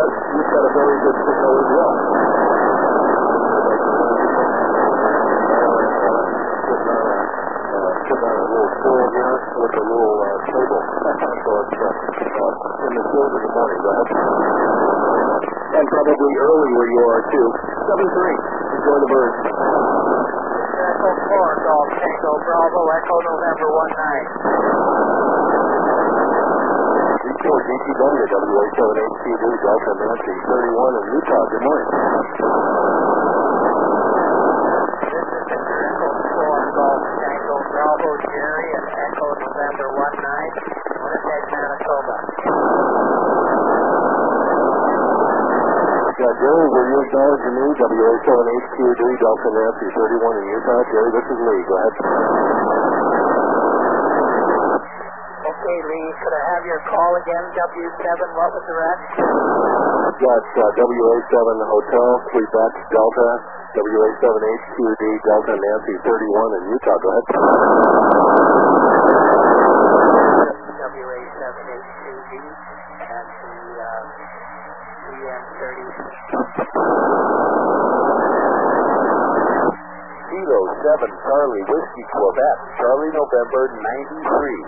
does. You've got a very good signal as well. Put on a little tool here with a little cable. So it's in the field in the morning. Go ahead. And probably early where you are, too. 7-3. Enjoy the birds. Echo 4, Golf Tango Bravo, Echo November 19. Report DTW, WA7HTV, Delta Nancy, 31 in Utah. Good morning. This is Mr. Echo 4, Golf Tango Bravo, Jerry, and Echo November 19, Winnipeg, Manitoba. Jerry, will you acknowledge your new WA7HTV, Delta Nancy, 31 in Utah? Jerry, this is Lee. Go ahead. Okay, Lee, could I have your call again? W7, what was the rest? That's WA7 Hotel, Quebec, Delta, WA7HQD, Delta Nancy, 31 in Utah. Go ahead. WA7HQD and the EM30. Kilo 7 Charlie Whiskey Quebec, Charlie November 93.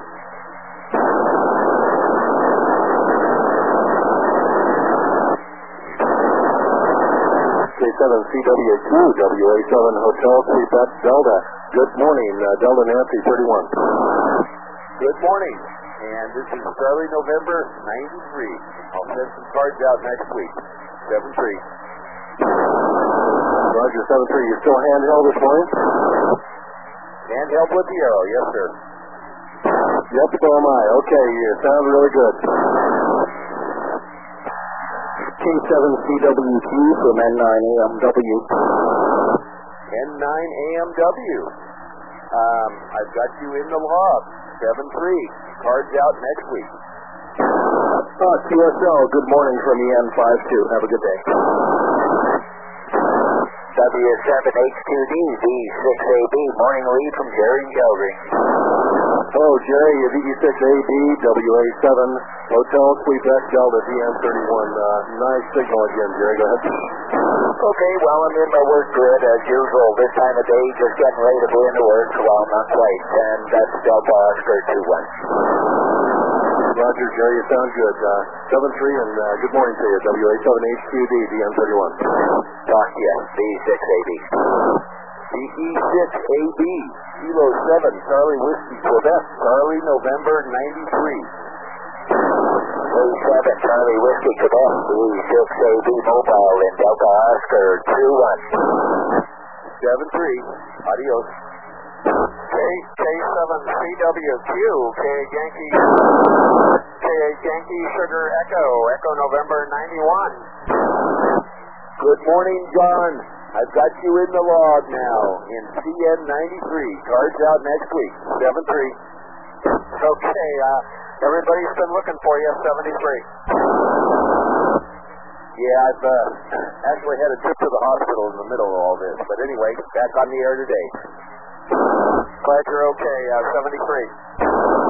K7 CW2, WA7 Hotel, Quebec, Delta. Good morning, Delta Nancy, 31. Good morning, and this is Charlie November 93. I'll send some cards out next week. 7-3. Roger, 7-3. You still handheld this morning? Handheld with the arrow, yes, sir. Yep, so am I. Okay, you sound really good. K7CWQ from N9AMW. N9AMW. I've got you in the log. 7-3. Cards out next week. QSL, good morning from EN52. Have a good day. W7H2D, V6AB, morning lead from Jerry and Calgary. Oh, Jerry, VE6AB, WA7, Hotel, Quebec, Delta, DM31. Nice signal again, Jerry. Go ahead. Okay, well, I'm in my work grid as usual. This time of day, just getting ready to go into work. Well, not quite. And that's Delta Oscar 2-1. Roger, Jerry, you sound good. 7-3, and good morning to you. WA7HQD, DM31. Talk to you. V6AB. VE6AB, Kilo 7, Charlie Whiskey, Quebec, Charlie, November 93. V7, Charlie Whiskey, Quebec, V6AB mobile in Delta Oscar 2-1. 7-3, adios. K7CWQ, Yankee Sugar Echo, Echo November 91. Good morning, John. I've got you in the log now in CN93. Cards out next week. 7-3. Okay, everybody's been looking for you, 73. Yeah, I've actually had a trip to the hospital in the middle of all this. But anyway, back on the air today. Glad you're okay, 73.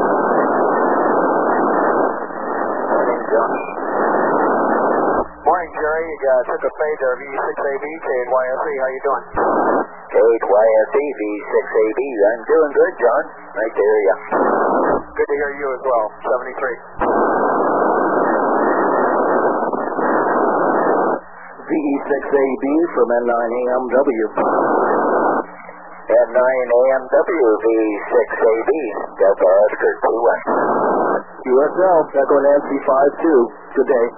Morning, John. Morning, Jerry. You took a fade there, V6AB, KYSE. How you doing? KYSE, V6AB. I'm doing good, John. Nice to hear you. Good to hear you as well, 73. VE6AB from N9AMW. N9AMW, V6AB, Delta Oscar 2-1. QSL, Echo Nancy 5-2. Good day.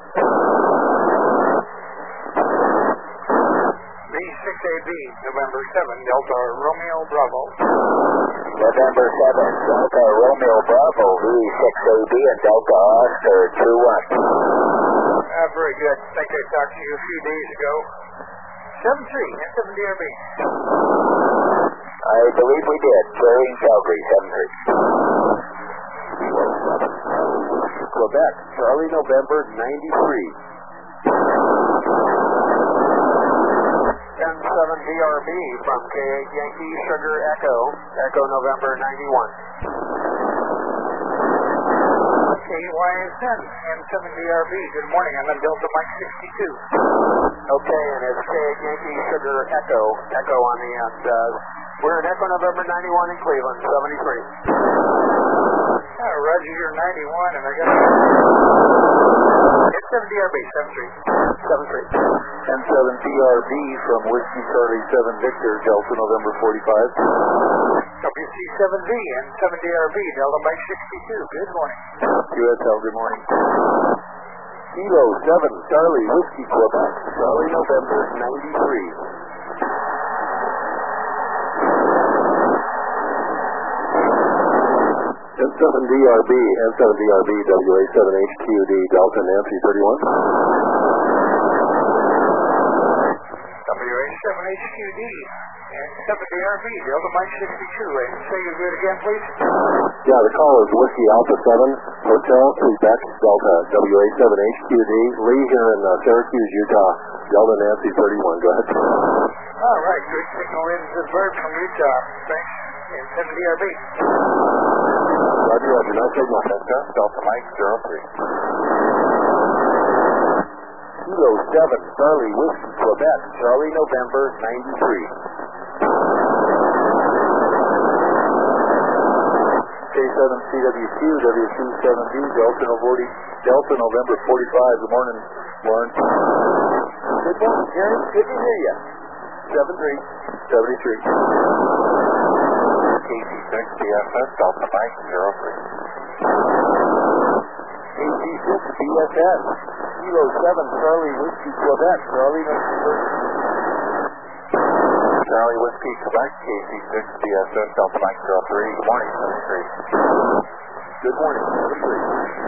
V6AB, November 7, Delta Romeo Bravo. November 7, Delta Romeo Bravo, V6AB and Delta Oscar 2-1. Very good. I think I talked to you a few days ago. 7-3, S7DRB. I believe we did. Jerry in Calgary, 7-3. Quebec, Charlie, November 93. 10-7DRB from K8 Yankee Sugar Echo, Echo November 91. KYSN and 7DRB. Good morning. I'm on Delta Mike 62. Okay, and it's K Yankee Sugar Echo on the end. We're at Echo November 91 in Cleveland, 73. Roger, you're 91, and I got it's 7DRB, 73. And 7DRB from Whiskey Charlie 7 Victor, Delta November 45. WC7V and 7DRB, Delta Mike 62. Good morning. QSL, good morning. Kilo 7 Charlie Whiskey Quebec, Charlie November 93. N7DRB, N7DRB, WA7HQD, Delta Nancy 31. WA7HQD and 7DRB, Delta Mike 62. And say you're good again, please. Yeah, the call is Whiskey Alpha 7, Hotel, Quebec, Delta, WA7HQD, Lee here in Syracuse, Utah, Delta Nancy 31. Go ahead. All right, good signal in the bird from Utah. Thanks. And 7DRB. Roger, no signal. Delta Mike 03. Kilo 7 Charlie Whiskey Quebec, Charlie November 93. K7CWQ, WC7D, Delta November 45. Good morning, Warren. Good morning, Jerry. Good to hear you. 73. KC6 BSS, Delta Mike 03. KC6 BSS, Kilo 7 Charlie Whiskey Quebec, Charlie November. Charlie Whiskey Quebec, KC6 BSS, Delta Mike 03. Good morning, 73. Good morning, 73.